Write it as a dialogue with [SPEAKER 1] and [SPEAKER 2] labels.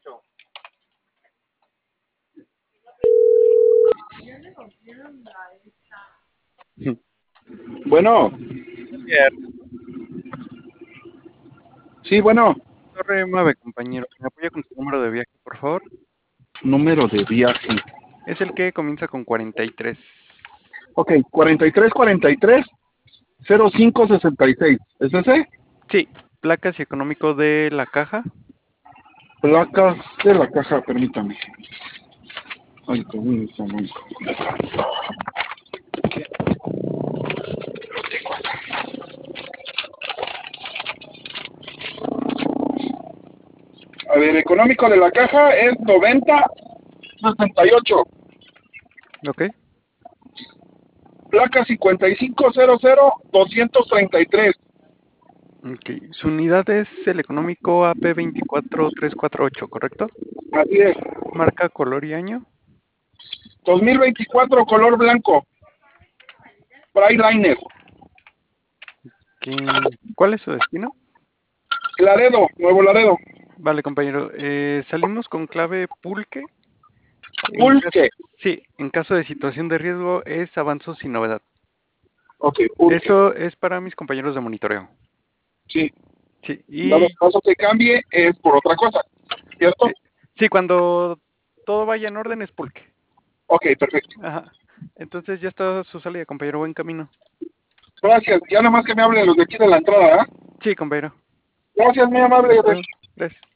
[SPEAKER 1] Bueno, sí, bueno,
[SPEAKER 2] Torre 9, compañero. ¿Me apoya con su número de viaje, por favor?
[SPEAKER 1] número de viaje.
[SPEAKER 2] Es el que comienza con 43.
[SPEAKER 1] Ok, 4343-0566. ¿Es ese?
[SPEAKER 2] Sí, placas y económico de la caja.
[SPEAKER 1] Placas de la caja, permítame. Ay, un momento. A ver, económico de la caja es 9068.
[SPEAKER 2] Ok.
[SPEAKER 1] Placa 5500-233.
[SPEAKER 2] Ok. Su unidad es el económico AP24348, ¿correcto?
[SPEAKER 1] Así es.
[SPEAKER 2] Marca, color y año.
[SPEAKER 1] 2024, color blanco. Brighliner.
[SPEAKER 2] ¿Cuál es su destino?
[SPEAKER 1] Laredo, Nuevo Laredo.
[SPEAKER 2] Vale, compañero. Salimos con clave pulque.
[SPEAKER 1] Pulque.
[SPEAKER 2] Sí, en caso de situación de riesgo es avanzo sin novedad.
[SPEAKER 1] Ok, pulque.
[SPEAKER 2] Eso es para mis compañeros de monitoreo.
[SPEAKER 1] Sí.
[SPEAKER 2] Sí,
[SPEAKER 1] Dado
[SPEAKER 2] y
[SPEAKER 1] caso que cambie, es por otra cosa. ¿Cierto?
[SPEAKER 2] sí, sí, cuando todo vaya en orden es pulque.
[SPEAKER 1] Ok, perfecto.
[SPEAKER 2] Ajá. Entonces ya está su salida, compañero. Buen camino.
[SPEAKER 1] Gracias. Ya nada más que me hablen los de aquí de la entrada, ¿eh?
[SPEAKER 2] Sí, compañero.
[SPEAKER 1] Gracias, muy amable.
[SPEAKER 2] Hasta luego. Gracias.